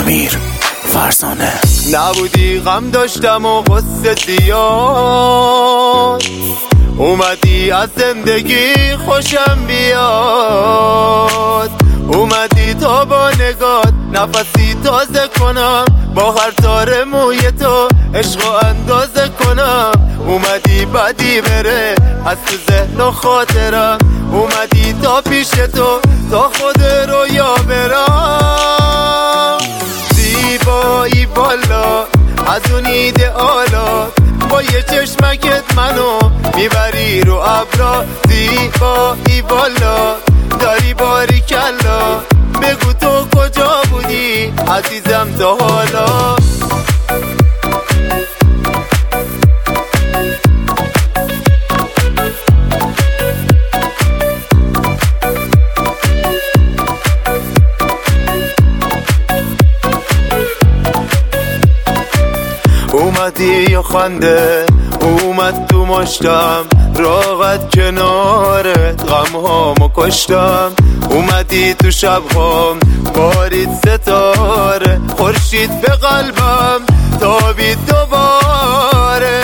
امیر فرزانه. نبودی غم داشتم و غصه زیاد، اومدی از زندگی خوشم بیاد، اومدی تا با نگات نفسی تازه کنم، با هر تار موی تو عشق و اندازه کنم، اومدی بدی بره از تو ذهن و خاطرم، اومدی تا پیش تو تا خود رویا برم. زیبایی بالا از اون ایدئالا، با یه چشمکت منو میبری رو ابرا. زیبایی بالا داری باری کلا، بگو تو کجا بودی عزیزم تا حالا. اومدی یا خنده اومد تو مشتم، راحت کنارت غمهامو کشتم، اومدی تو شبهام بارید ستاره، خورشید به قلبم تابید دوباره.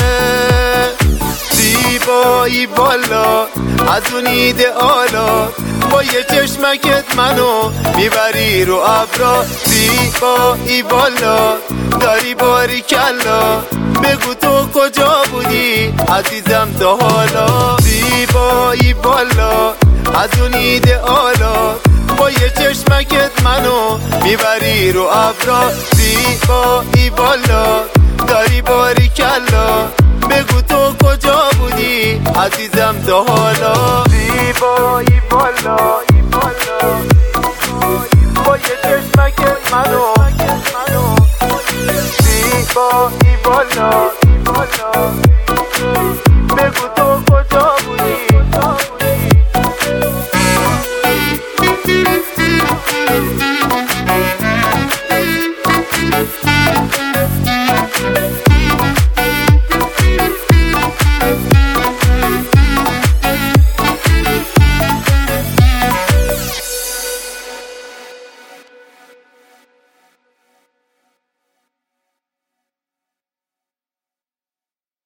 زیبایی بالا از اون ایدئالا، با یه چشمکت منو میبری رو ابرا. زیبایی بالا داری باری کلا، بگو تو کجا بودی عزیزم تا حالا. زیبایی بالا از اون ایدئالا، با یه چشمکت منو میبری رو ابرا. زیبایی بالا داری باری کلا، بگو تو کجا بودی عزیزم تا حالا. زیبایی بالا